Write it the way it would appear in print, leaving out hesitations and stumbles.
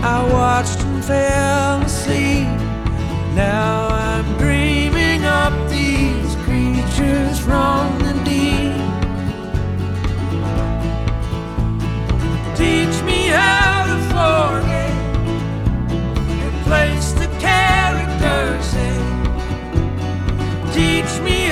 I watched and fell asleep. Now I'm dreaming up these creatures from the deep. Teach me how to forget and place the characters in. Teach me